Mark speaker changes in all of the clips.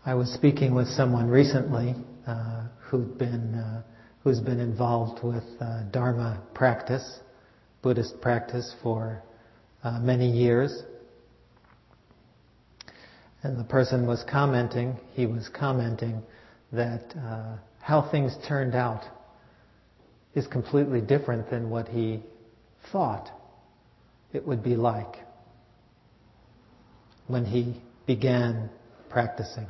Speaker 1: I was speaking with someone recently who's been involved with Dharma practice, Buddhist practice for many years. And the person was commenting, that how things turned out is completely different than what he thought it would be like when he began practicing.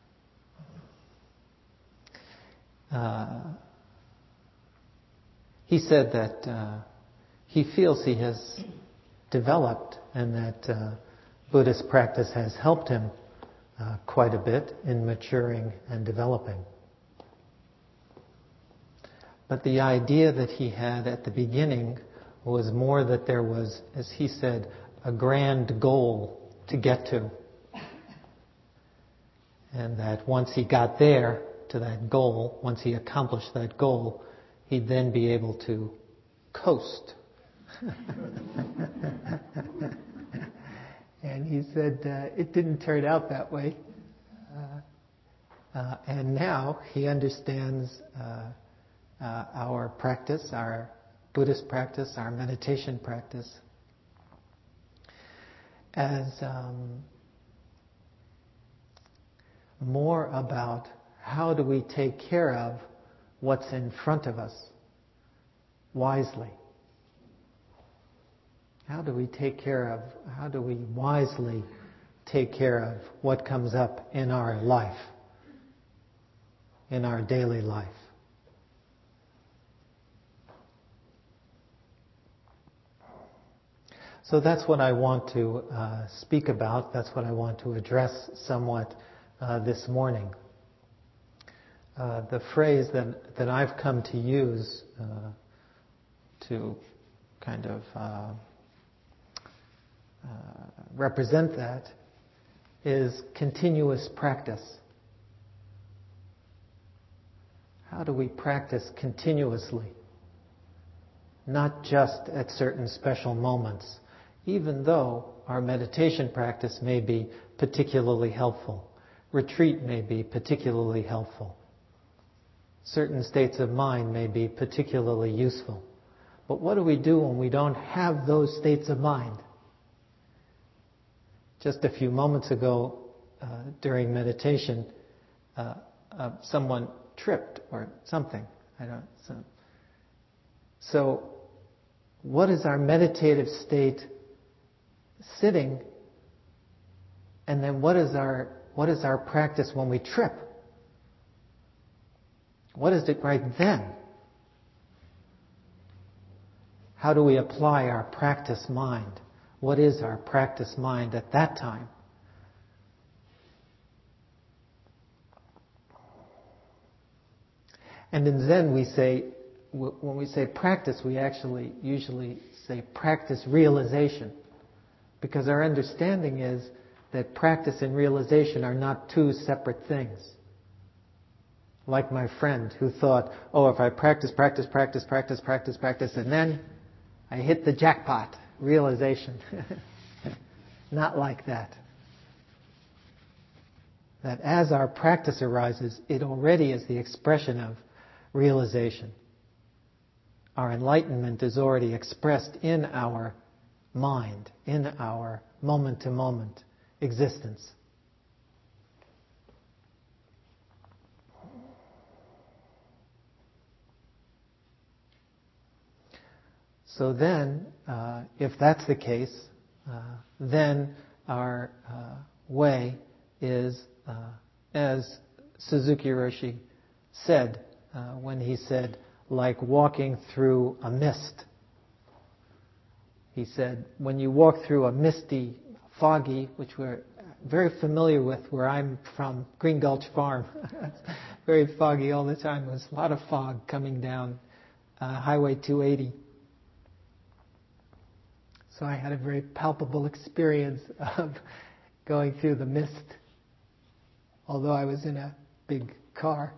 Speaker 1: He said that he feels he has developed and that Buddhist practice has helped him quite a bit in maturing and developing. But the idea that he had at the beginning was more that there was, as he said, a grand goal to get to. And that once he got there to that goal, once he accomplished that goal, he'd then be able to coast. And he said it didn't turn out that way. And now he understands our practice, our Buddhist practice, our meditation practice, as more about how do we take care of what's in front of us wisely. How do we wisely take care of what comes up in our life, in our daily life? So that's what I want to speak about. That's what I want to address somewhat this morning. The phrase that I've come to use to kind of represent that is continuous practice. How do we practice continuously? Not just at certain special moments, even though our meditation practice may be particularly helpful. Retreat may be particularly helpful. Certain states of mind may be particularly useful. But what do we do when we don't have those states of mind? Just a few moments ago, during meditation, someone tripped or something. So, what is our meditative state sitting? And then what is our practice when we trip? What is it right then? How do we apply our practice mind? What is our practice mind at that time? And in Zen we say, when we say practice, we actually usually say practice realization. Because our understanding is that practice and realization are not two separate things. Like my friend who thought, if I practice, and then I hit the jackpot, realization. Not like that. That as our practice arises, it already is the expression of realization. Our enlightenment is already expressed in our mind, in our moment-to-moment existence. So then, if that's the case, then our way is, as Suzuki Roshi said, when he said, like walking through a mist. He said, when you walk through a misty, foggy, which we're very familiar with where I'm from, Green Gulch Farm. Very foggy all the time. There was a lot of fog coming down Highway 280. So I had a very palpable experience of going through the mist, although I was in a big car.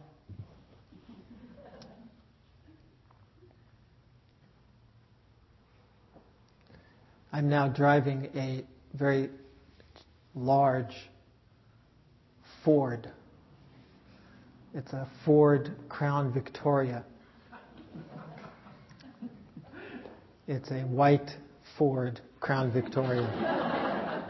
Speaker 1: I'm now driving a very large Ford It's a Ford Crown Victoria. It's a white Ford Crown Victoria.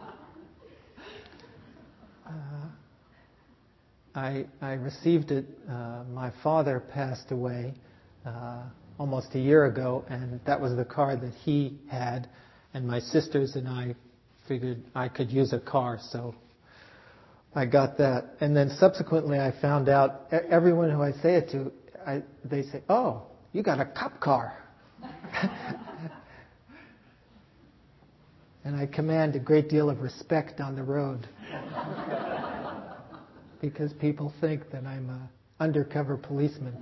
Speaker 1: I received it. My father passed away almost a year ago, and that was the car that he had. And my sisters and I figured I could use a car, so I got that. And then subsequently I found out, everyone who I say it to, they say, "Oh, you got a cop car." And I command a great deal of respect on the road. Because people think that I'm an undercover policeman.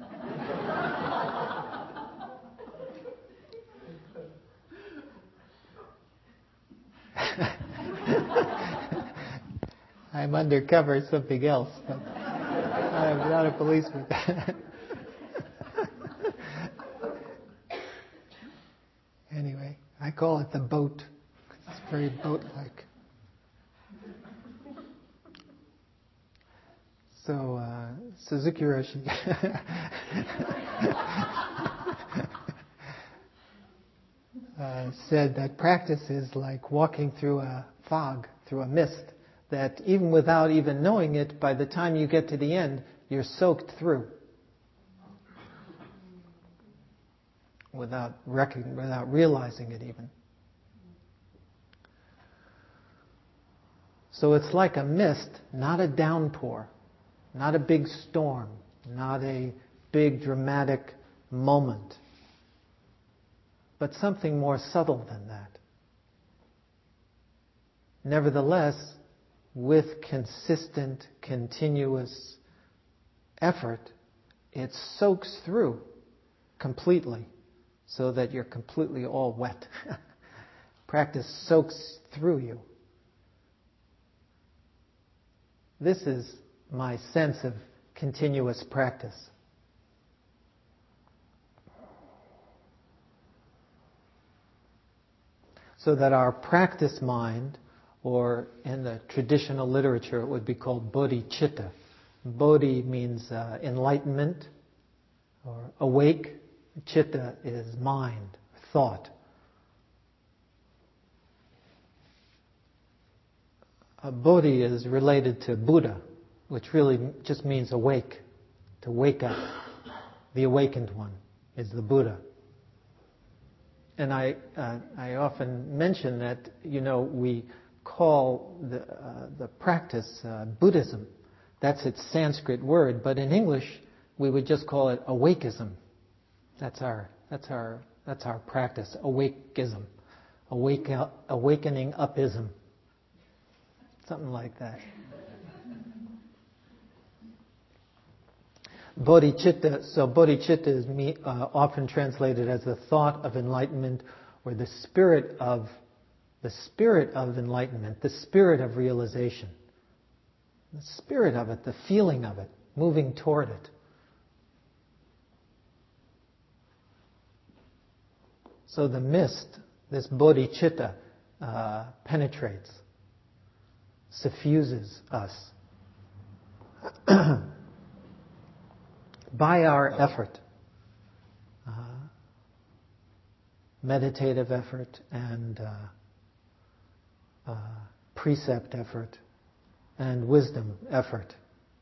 Speaker 1: I'm undercover something else, but I'm not a policeman. Anyway, I call it the boat. It's very boat-like. So, Suzuki Roshi said that practice is like walking through a fog, through a mist, that even without even knowing it, by the time you get to the end, you're soaked through. Without realizing it even. So it's like a mist, not a downpour. Not a big storm, not a big dramatic moment, but something more subtle than that. Nevertheless, with consistent, continuous effort, it soaks through completely so that you're completely all wet. Practice soaks through you. This is my sense of continuous practice. So that our practice mind, or in the traditional literature it would be called bodhicitta. Bodhi means enlightenment or awake. Chitta is mind, thought. Bodhi is related to Buddha, which really just means awake, to wake up. The awakened one is the Buddha. And I often mention that, we call the practice Buddhism. That's its Sanskrit word, but in English we would just call it awakeism. That's our practice, awakeism, awakening upism, something like that. Bodhicitta. So bodhicitta is often translated as the thought of enlightenment, or the spirit of enlightenment, the spirit of realization, the spirit of it, the feeling of it, moving toward it. So the mist, this bodhicitta, penetrates, suffuses us. By our effort, meditative effort and precept effort and wisdom effort.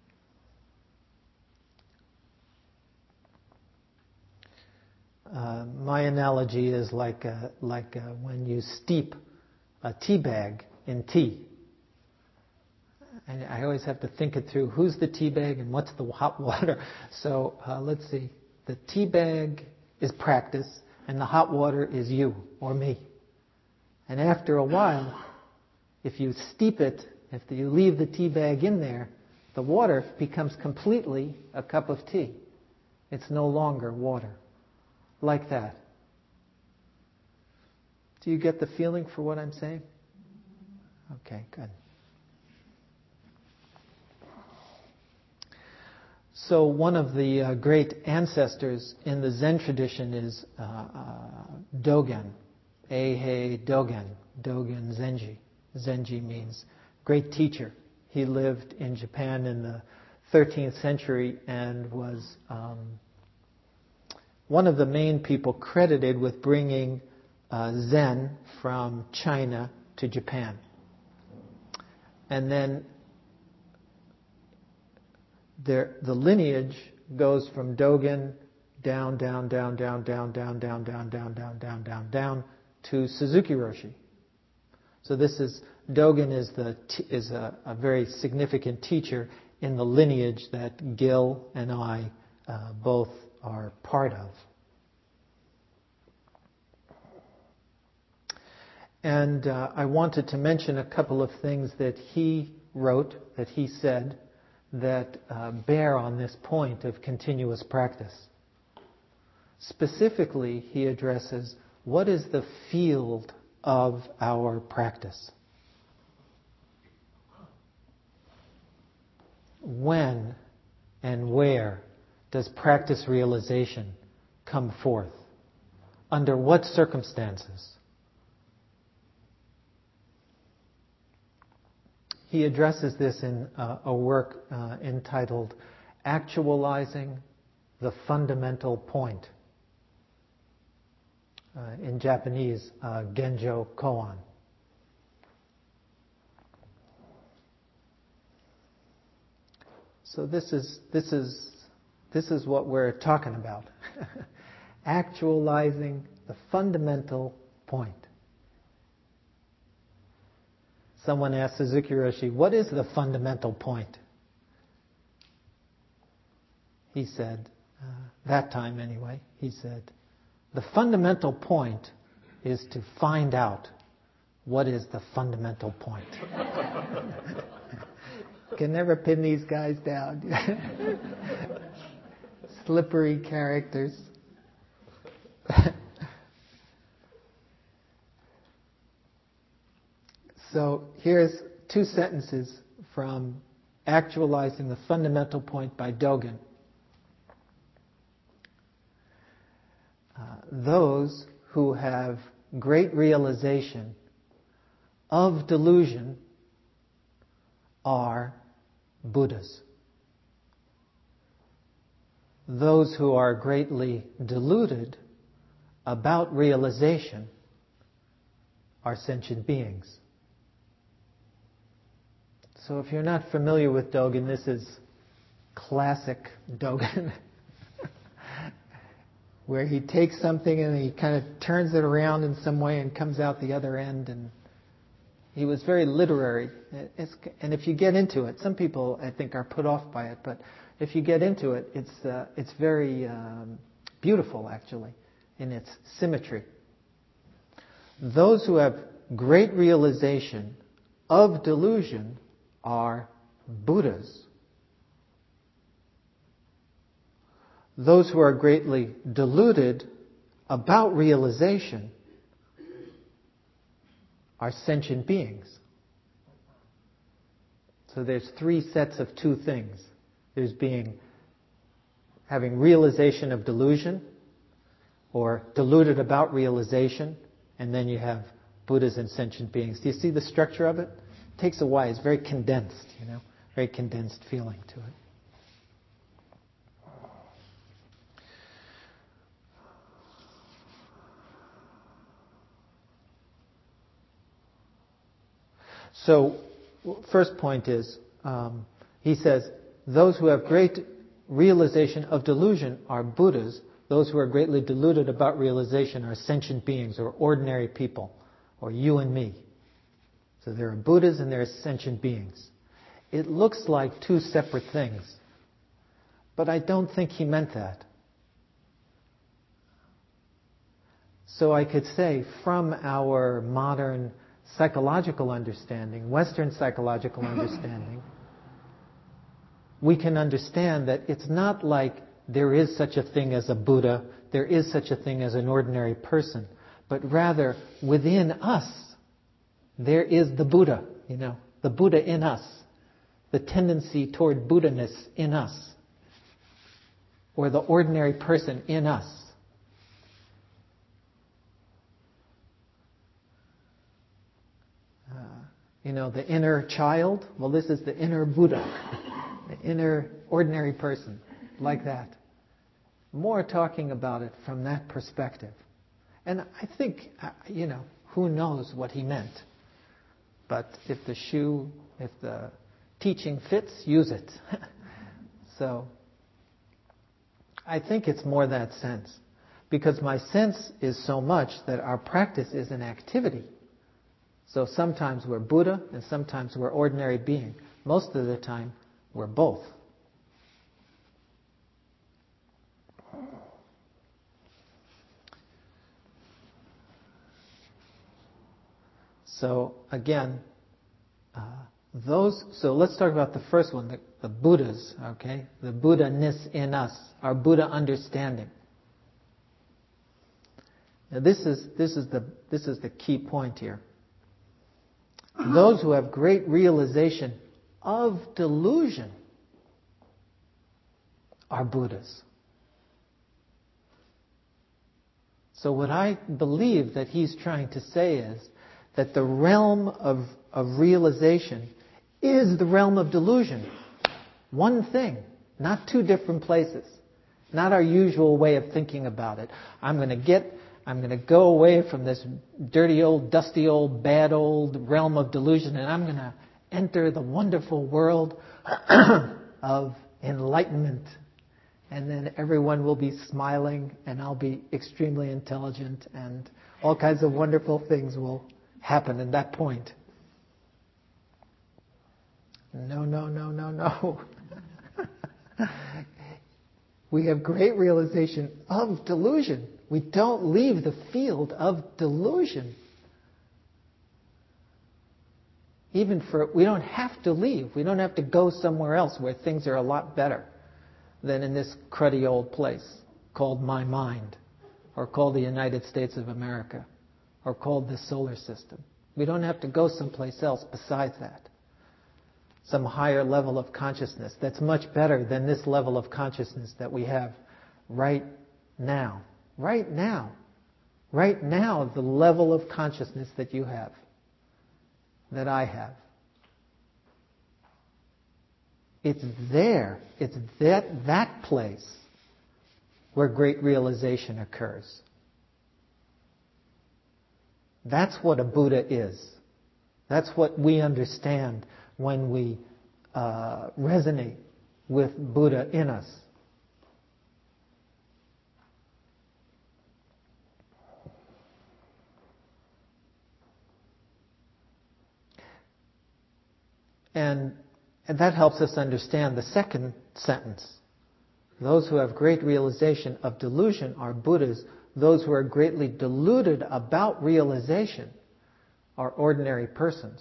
Speaker 1: My analogy is like when you steep a tea bag in tea. And I always have to think it through. Who's the tea bag and what's the hot water? So let's see. The tea bag is practice, and the hot water is you or me. And after a while, if you steep it, if you leave the tea bag in there, the water becomes completely a cup of tea. It's no longer water. Like that. Do you get the feeling for what I'm saying? Okay, good. So one of the great ancestors in the Zen tradition is Dogen, Eihei Dogen, Dogen Zenji. Zenji means great teacher. He lived in Japan in the 13th century and was one of the main people credited with bringing Zen from China to Japan. And then the lineage goes from Dogen down to Suzuki Roshi. So Dogen is a very significant teacher in the lineage that Gil and I both are part of. And I wanted to mention a couple of things that he wrote, that he said, that bear on this point of continuous practice. Specifically, he addresses what is the field of our practice. When and where does practice realization come forth? Under what circumstances? He addresses this in a work entitled Actualizing the Fundamental Point. In Japanese, Genjo Koan. So this is what we're talking about. Actualizing the fundamental point. Someone asked Suzuki Roshi, what is the fundamental point? He said, that time anyway, he said, the fundamental point is to find out what is the fundamental point. Can never pin these guys down. Slippery characters. So here's 2 sentences from Actualizing the Fundamental Point by Dogen. Those who have great realization of delusion are Buddhas. Those who are greatly deluded about realization are sentient beings. So if you're not familiar with Dogen, this is classic Dogen. Where he takes something and he kind of turns it around in some way and comes out the other end. And he was very literary. And if you get into it, some people I think are put off by it, but if you get into it, it's very beautiful actually in its symmetry. Those who have great realization of delusion are Buddhas. Those who are greatly deluded about realization are sentient beings. So there's 3 sets of 2 things. There's having realization of delusion, or deluded about realization, and then you have Buddhas and sentient beings. Do you see the structure of it? It takes a while. It's very condensed, very condensed feeling to it. So, first point is, he says, those who have great realization of delusion are Buddhas. Those who are greatly deluded about realization are sentient beings or ordinary people, or you and me. So there are Buddhas and there are sentient beings. It looks like 2 separate things, but I don't think he meant that. So I could say, from our modern psychological understanding, Western psychological understanding, we can understand that it's not like there is such a thing as a Buddha, there is such a thing as an ordinary person, but rather within us there is the Buddha, the Buddha in us, the tendency toward Buddha-ness in us, or the ordinary person in us. The inner child, well, this is the inner Buddha. The inner ordinary person, like that. More talking about it from that perspective. And I think, who knows what he meant. But if the teaching fits, use it. So, I think it's more that sense. Because my sense is so much that our practice is an activity. So sometimes we're Buddha and sometimes we're ordinary being. Most of the time, we're both. So again, so let's talk about the first one, the Buddhas, okay? The Buddha-ness in us, our Buddha understanding. Now this is the key point here. Those who have great realization of delusion are Buddhas. So what I believe that he's trying to say is that the realm of realization is the realm of delusion. One thing, not two different places. Not our usual way of thinking about it. I'm going to go away from this dirty old, dusty old, bad old realm of delusion, and I'm going to enter the wonderful world of enlightenment. And then everyone will be smiling, and I'll be extremely intelligent, and all kinds of wonderful things will happen at that point. No. We have great realization of delusion. We don't leave the field of delusion. We don't have to leave. We don't have to go somewhere else where things are a lot better than in this cruddy old place called my mind, or called the United States of America, or called the solar system. We don't have to go someplace else besides that. Some higher level of consciousness that's much better than this level of consciousness that we have right now. Right now. Right now, the level of consciousness that you have, that I have. It's there. It's that place where great realization occurs. That's what a Buddha is. That's what we understand when we resonate with Buddha in us. And that helps us understand the second sentence. Those who have great realization of delusion are Buddhas. Those who are greatly deluded about realization are ordinary persons.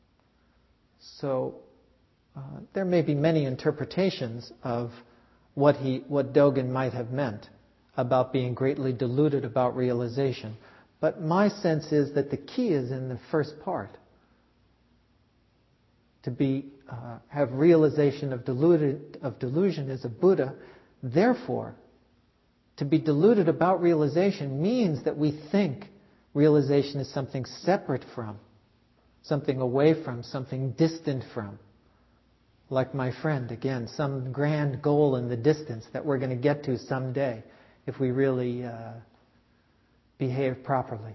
Speaker 1: So there may be many interpretations of what Dogen might have meant about being greatly deluded about realization. But my sense is that the key is in the first part. To have realization of delusion as a Buddha. Therefore, to be deluded about realization means that we think realization is something separate from, something away from, something distant from. Like my friend, again, some grand goal in the distance that we're going to get to someday if we really behave properly.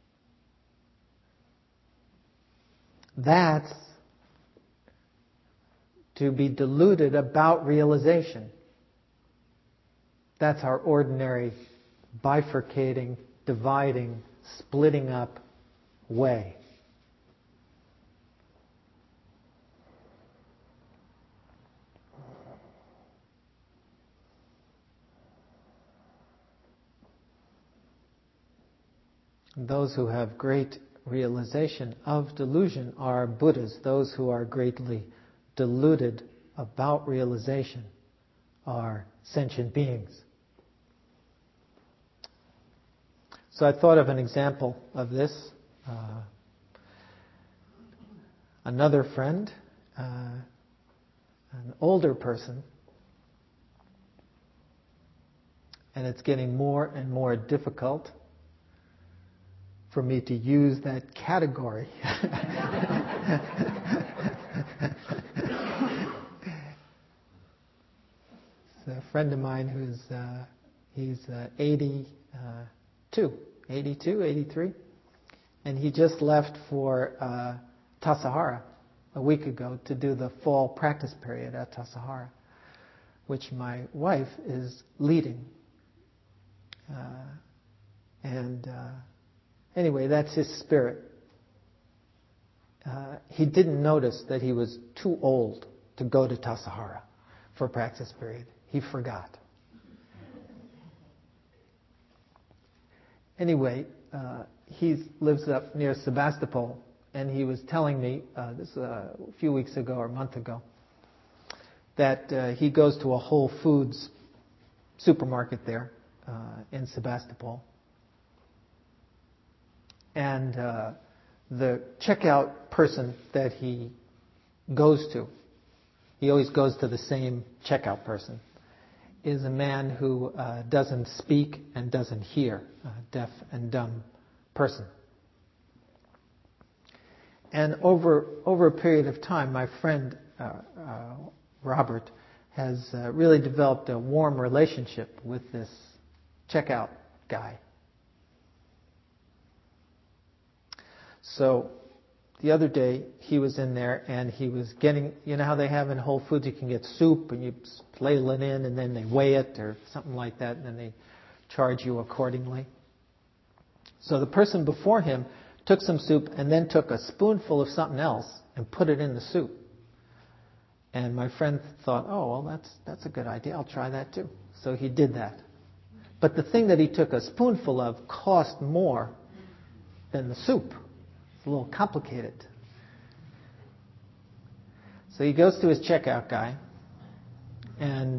Speaker 1: That's to be deluded about realization. That's our ordinary bifurcating, dividing, splitting up way. Those who have great realization of delusion are Buddhas. Those who are greatly deluded about realization are sentient beings. So I thought of an example of this. Another friend, an older person, and it's getting more and more difficult for me to use that category. friend of mine he's 82, 83, and he just left for Tassajara a week ago to do the fall practice period at Tassajara, which my wife is leading. Anyway, that's his spirit. He didn't notice that he was too old to go to Tassajara for practice period. He forgot. Anyway, he lives up near Sebastopol, and he was telling me this a few weeks ago or a month ago that he goes to a Whole Foods supermarket there in Sebastopol, and the checkout person that he goes to, he always goes to the same checkout person, is a man who doesn't speak and doesn't hear, a deaf and dumb person. And over a period of time, my friend Robert has really developed a warm relationship with this checkout guy. So the other day he was in there and he was getting, you know how they have in Whole Foods, you can get soup and you ladle it in and then they weigh it or something like that and then they charge you accordingly. So the person before him took some soup and then took a spoonful of something else and put it in the soup. And my friend thought, oh, well, that's a good idea. I'll try that too. So he did that. But the thing that he took a spoonful of cost more than the soup. It's a little complicated. So he goes to his checkout guy, and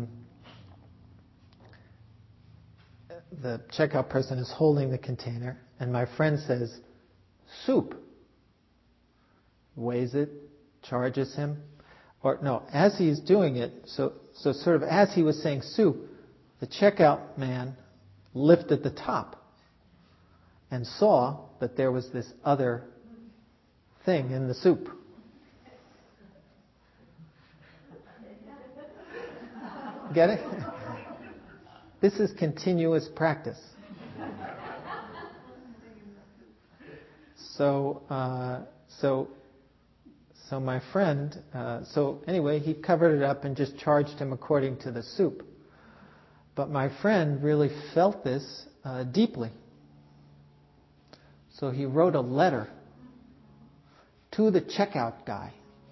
Speaker 1: the checkout person is holding the container, and my friend says, soup. Weighs it, charges him. Or no, as he's doing it, so sort of as he was saying soup, the checkout man lifted the top and saw that there was this other thing in the soup. Get it? This is continuous practice. So my friend, anyway, he covered it up and just charged him according to the soup. But my friend really felt this deeply. So he wrote a letter to the checkout guy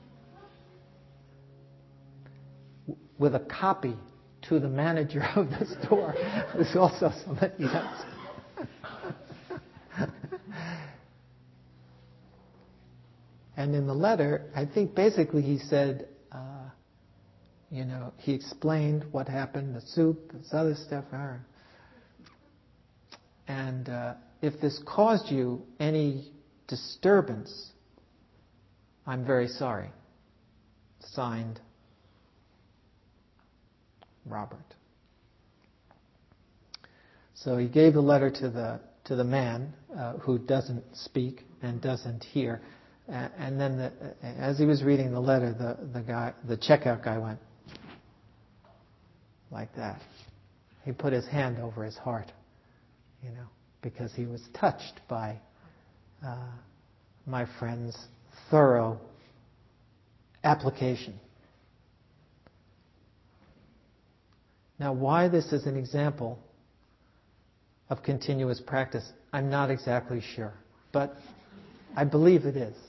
Speaker 1: with a copy to the manager of the store, who's also somebody else. And in the letter, I think basically he said, he explained what happened, the soup, this other stuff. And if this caused you any disturbance, I'm very sorry. Signed, Robert. So he gave the letter to the man who doesn't speak and doesn't hear. And then as he was reading the letter, the checkout guy went like that. He put his hand over his heart, because he was touched by my friend's thorough application. Now, why this is an example of continuous practice, I'm not exactly sure, but I believe it is.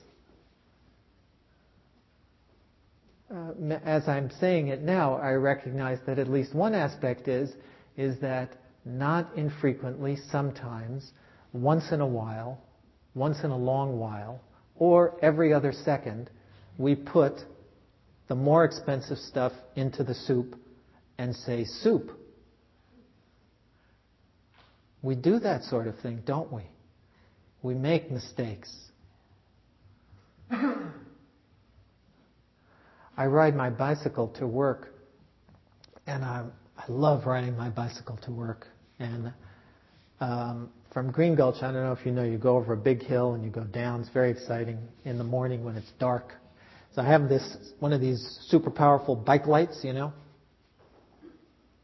Speaker 1: As I'm saying it now, I recognize that at least one aspect is that not infrequently, sometimes, once in a while, once in a long while, or every other second, we put the more expensive stuff into the soup and say, soup. We do that sort of thing, don't we? We make mistakes. I ride my bicycle to work, and I love riding my bicycle to work. And from Green Gulch, I don't know if you know, you go over a big hill and you go down. It's very exciting in the morning when it's dark. So I have one of these super powerful bike lights,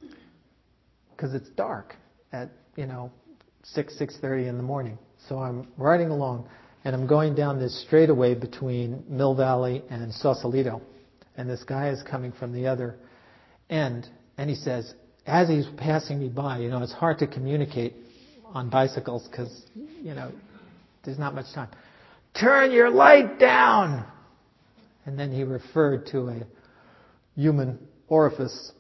Speaker 1: because it's dark at 6:30 in the morning. So I'm riding along, and I'm going down this straightaway between Mill Valley and Sausalito, and this guy is coming from the other end, and he says, as he's passing me by, it's hard to communicate on bicycles because there's not much time. Turn your light down! And then he referred to a human orifice.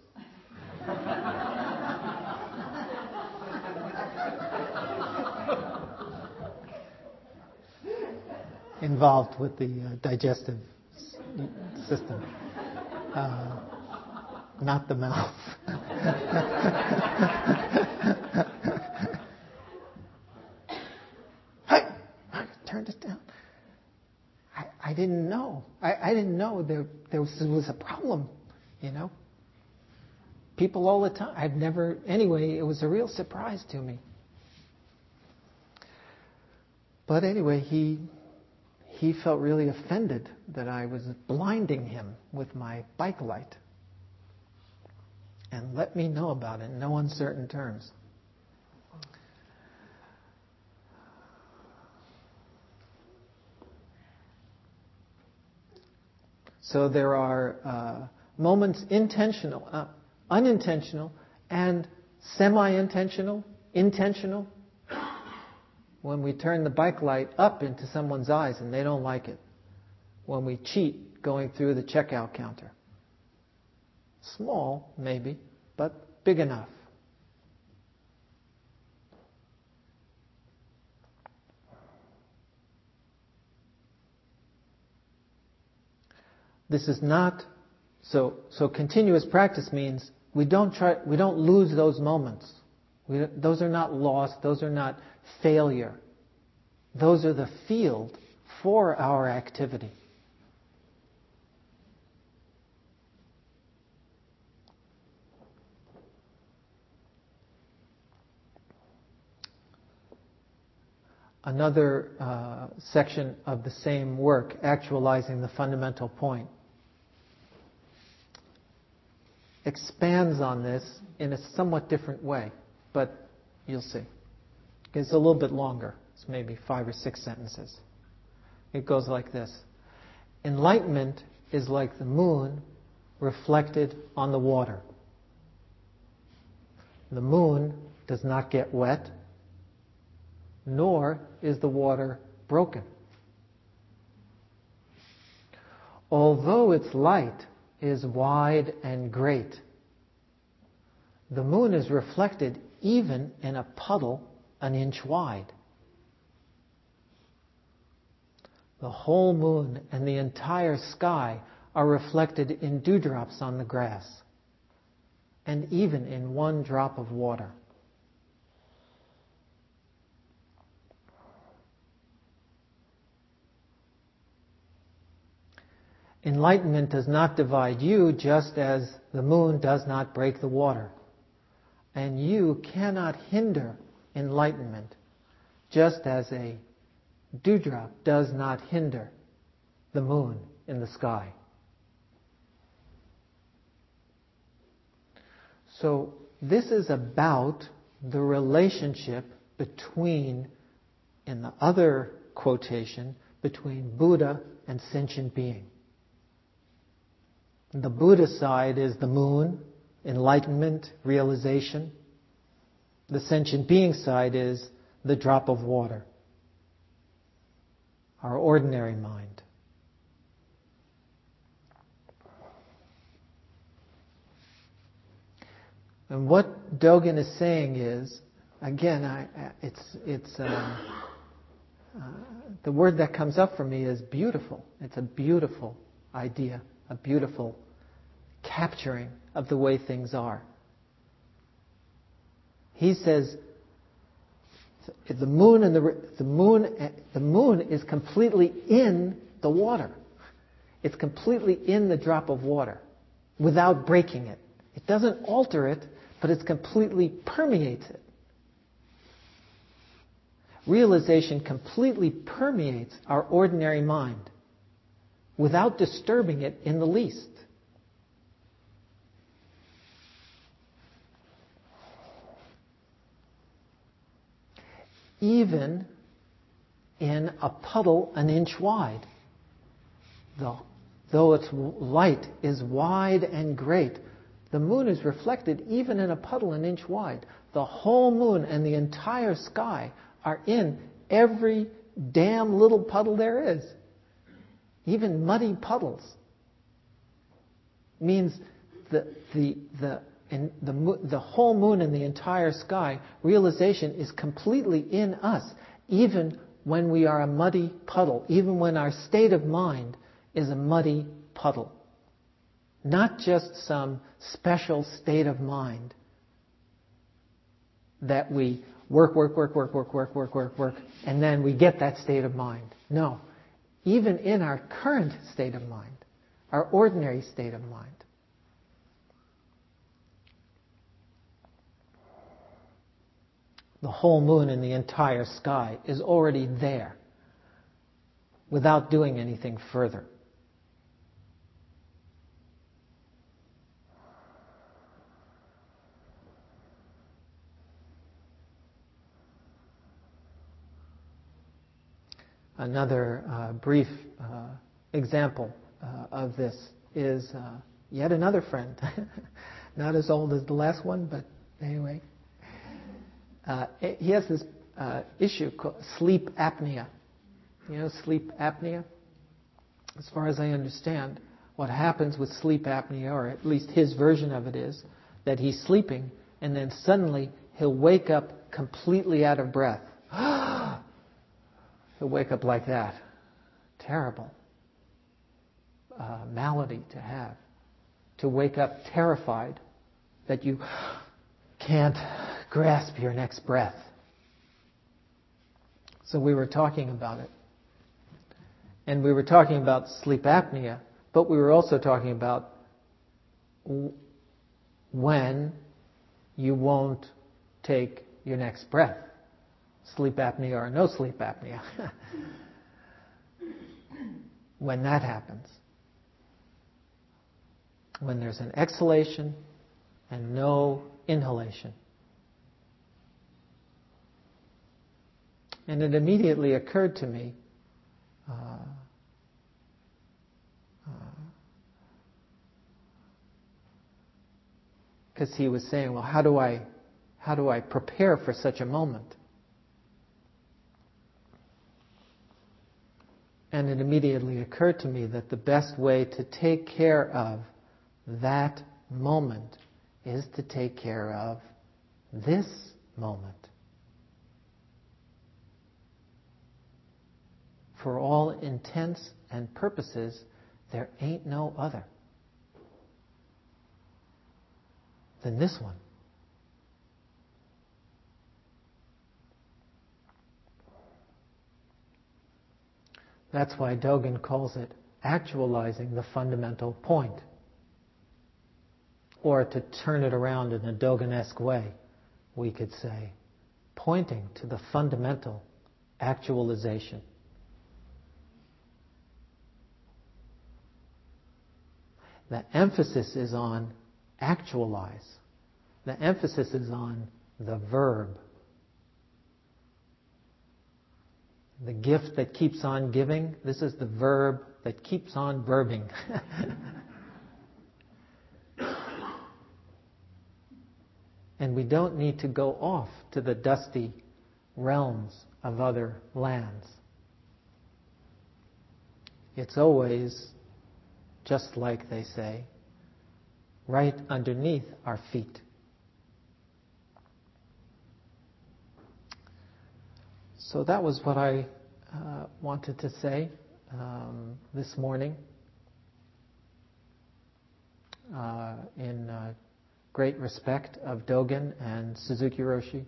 Speaker 1: Involved with the digestive system. Not the mouth. Hey! I turned it down. I didn't know. I didn't know there was a problem, People all the time. Anyway, it was a real surprise to me. But anyway, he felt really offended that I was blinding him with my bike light. And let me know about it in no uncertain terms. So there are moments intentional, unintentional, and semi-intentional, intentional, when we turn the bike light up into someone's eyes and they don't like it. When we cheat going through the checkout counter. Small, maybe, but big enough. This is not so continuous practice means we don't lose those moments. Those are not lost, those are not failure. Those are the field for our activity. Another section of the same work, Actualizing the Fundamental Point, expands on this in a somewhat different way, but you'll see. It's a little bit longer. It's maybe 5 or 6 sentences. It goes like this. Enlightenment is like the moon reflected on the water. The moon does not get wet, nor is the water broken. Although its light is wide and great, the moon is reflected even in a puddle an inch wide. The whole moon and the entire sky are reflected in dewdrops on the grass, and even in one drop of water. Enlightenment does not divide you, just as the moon does not break the water. And you cannot hinder enlightenment, just as a dewdrop does not hinder the moon in the sky. So this is about the relationship between, in the other quotation, between Buddha and sentient being. The Buddha side is the moon, enlightenment, realization. The sentient being side is the drop of water, our ordinary mind. And what Dogen is saying is, again, the word that comes up for me is beautiful. It's a beautiful idea, a beautiful capturing of the way things are. He says the moon is completely in the water. It's completely in the drop of water without breaking it. It doesn't alter it, but it completely permeates it. Realization completely permeates our ordinary mind without disturbing it in the least. even in a puddle an inch wide. Though its light is wide and great, the moon is reflected even in a puddle an inch wide. The whole moon and the entire sky are in every damn little puddle there is. Even muddy puddles. Means the whole moon and the entire sky realization is completely in us, even when we are a muddy puddle, even when our state of mind is a muddy puddle. Not just some special state of mind that we work, and then we get that state of mind. No. Even in our current state of mind, our ordinary state of mind. The whole moon and the entire sky is already there without doing anything further. Another brief example of this is yet another friend. Not as old as the last one, but anyway. He has this issue called sleep apnea. You know sleep apnea? As far as I understand, what happens with sleep apnea, or at least his version of it, is that he's sleeping and then suddenly he'll wake up completely out of breath. He'll wake up like that. Terrible malady to have. To wake up terrified that you can't grasp your next breath. So we were talking about it. And we were talking about sleep apnea, but we were also talking about when you won't take your next breath. Sleep apnea or no sleep apnea. When that happens. When there's an exhalation and no inhalation. And it immediately occurred to me because he was saying, well, how do I prepare for such a moment? And it immediately occurred to me that the best way to take care of that moment is to take care of this moment. For all intents and purposes, there ain't no other than this one. That's why Dogen calls it actualizing the fundamental point. Or to turn it around in a Dogen-esque way, we could say, pointing to the fundamental actualization. The emphasis is on actualize. The emphasis is on the verb. The gift that keeps on giving, this is the verb that keeps on verbing. And we don't need to go off to the dusty realms of other lands. It's always, just like they say, right underneath our feet. So that was what I wanted to say this morning in great respect of Dogen and Suzuki Roshi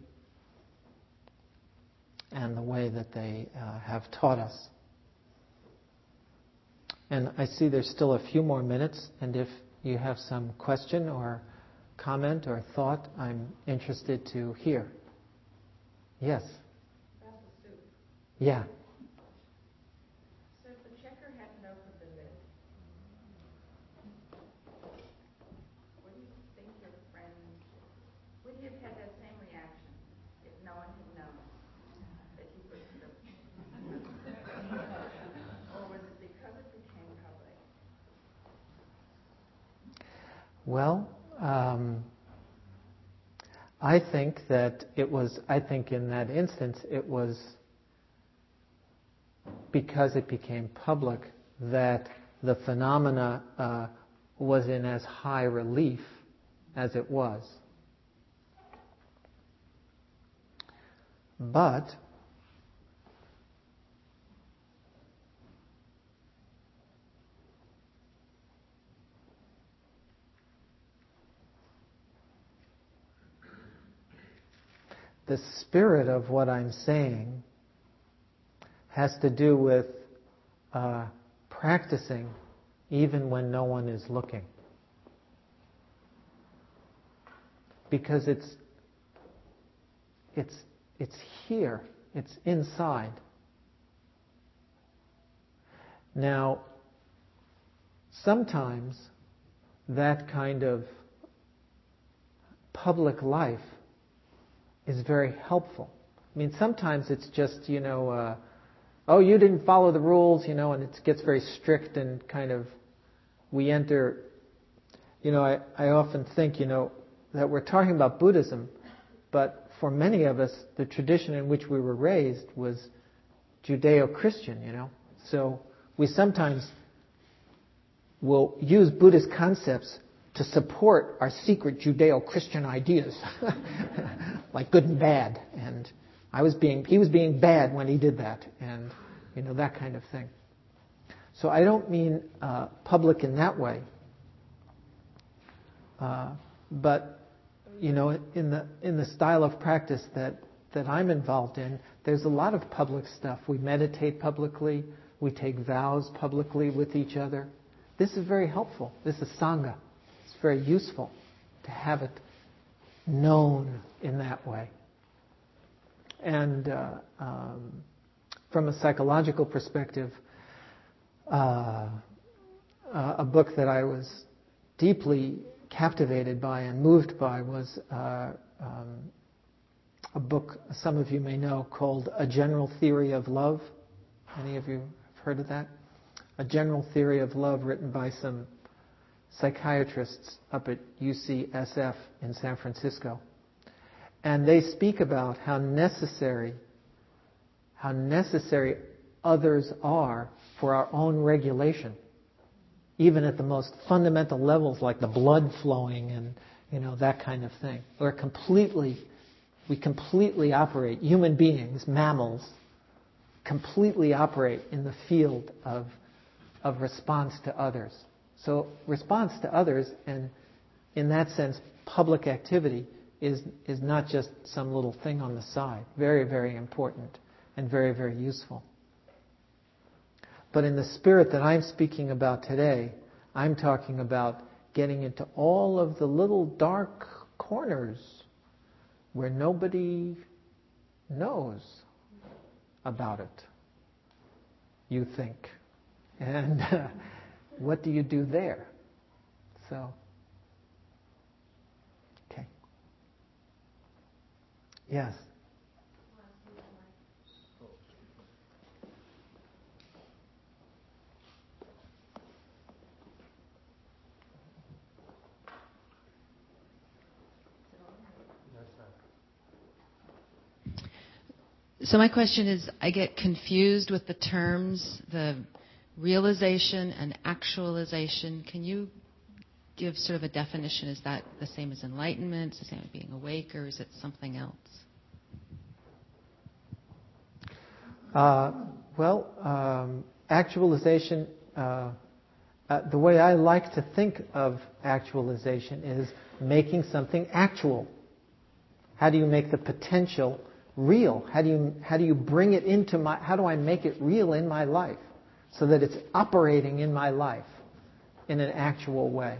Speaker 1: and the way that they have taught us. And I see there's still a few more minutes, and if you have some question or comment or thought, I'm interested to hear. Yes?
Speaker 2: About the soup.
Speaker 1: Yeah.
Speaker 2: So if the checker hadn't opened the lid, would you think your friend, would he have had that same reaction if no one had known?
Speaker 1: Well, I think in that instance it was because it became public that the phenomena was in as high relief as it was. But the spirit of what I'm saying has to do with practicing even when no one is looking. Because it's here, it's inside. Now, sometimes that kind of public life is very helpful. I mean, sometimes it's just, oh, you didn't follow the rules, and it gets very strict and kind of, we enter, I often think, that we're talking about Buddhism, but for many of us, the tradition in which we were raised was Judeo-Christian, So we sometimes will use Buddhist concepts to support our secret Judeo-Christian ideas, like good and bad. And he was being bad when he did that, and that kind of thing. So I don't mean public in that way, but in the style of practice that I'm involved in, there's a lot of public stuff. We meditate publicly, we take vows publicly with each other. This is very helpful. This is Sangha. It's very useful to have it known in that way. And from a psychological perspective, a book that I was deeply captivated by and moved by was a book some of you may know called A General Theory of Love. Any of you have heard of that? A General Theory of Love, written by some psychiatrists up at UCSF in San Francisco. And they speak about how necessary others are for our own regulation, even at the most fundamental levels like the blood flowing and that kind of thing. We completely operate, human beings, mammals, completely operate in the field of response to others. So response to others, and in that sense, public activity is not just some little thing on the side. Very, very important and very, very useful. But in the spirit that I'm speaking about today, I'm talking about getting into all of the little dark corners where nobody knows about it, you think. And what do you do there? So, okay. Yes.
Speaker 3: So my question is, I get confused with the terms, the realization and actualization. Can you give sort of a definition? Is that the same as enlightenment? Is it the same as being awake, or is it something else?
Speaker 1: Actualization, the way I like to think of actualization is making something actual. How do you make the potential real? How do you bring it into how do I make it real in my life so that it's operating in my life in an actual way?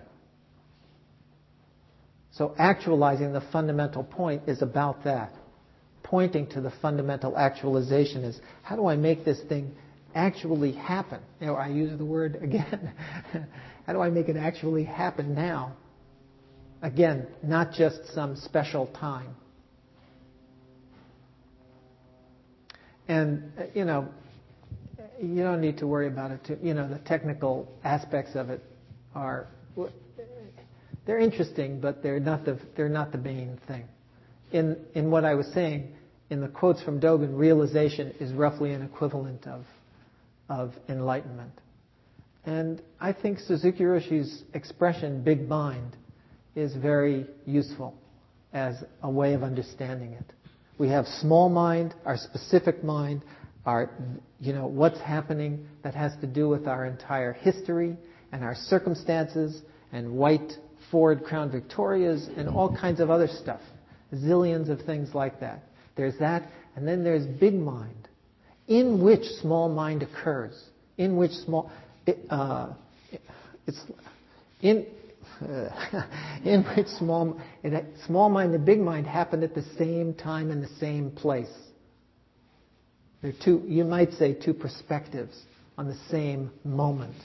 Speaker 1: So actualizing the fundamental point is about that. Pointing to the fundamental actualization is, how do I make this thing actually happen? I use the word again. How do I make it actually happen now? Again, not just some special time. And, you don't need to worry about it. The technical aspects of it are, They're interesting, but they're not the main thing. In what I was saying, in the quotes from Dogen, realization is roughly an equivalent of enlightenment. And I think Suzuki Roshi's expression, big mind, is very useful as a way of understanding it. We have small mind, our specific mind, our, what's happening that has to do with our entire history and our circumstances and white Ford Crown Victorias and all kinds of other stuff. Zillions of things like that. There's that, and then there's big mind, in which small mind occurs, in which small mind and big mind happen at the same time in the same place. They're two, you might say, two perspectives on the same moment.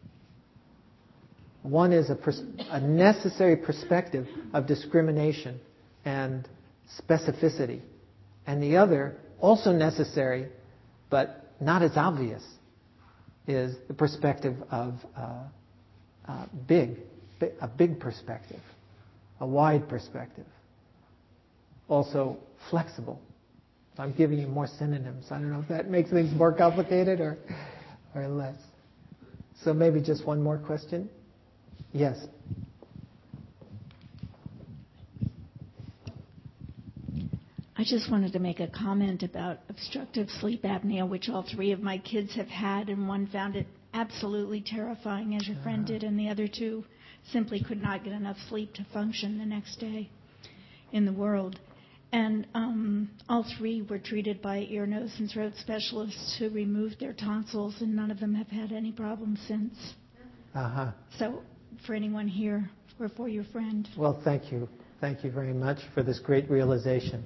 Speaker 1: One is a necessary perspective of discrimination and specificity. And the other, also necessary, but not as obvious, is the perspective of a big perspective, a wide perspective. Also flexible. I'm giving you more synonyms. I don't know if that makes things more complicated or less. So maybe just one more question. Yes.
Speaker 4: I just wanted to make a comment about obstructive sleep apnea, which all three of my kids have had, and one found it absolutely terrifying, as your friend did, and the other two simply could not get enough sleep to function the next day in the world. And all three were treated by ear, nose, and throat specialists who removed their tonsils, and none of them have had any problems since. So for anyone here or for your friend.
Speaker 1: Well, thank you. Thank you very much for this great realization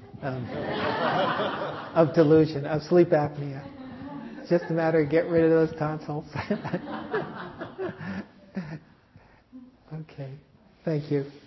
Speaker 1: of delusion, of sleep apnea. It's just a matter of get rid of those tonsils. Okay. Thank you.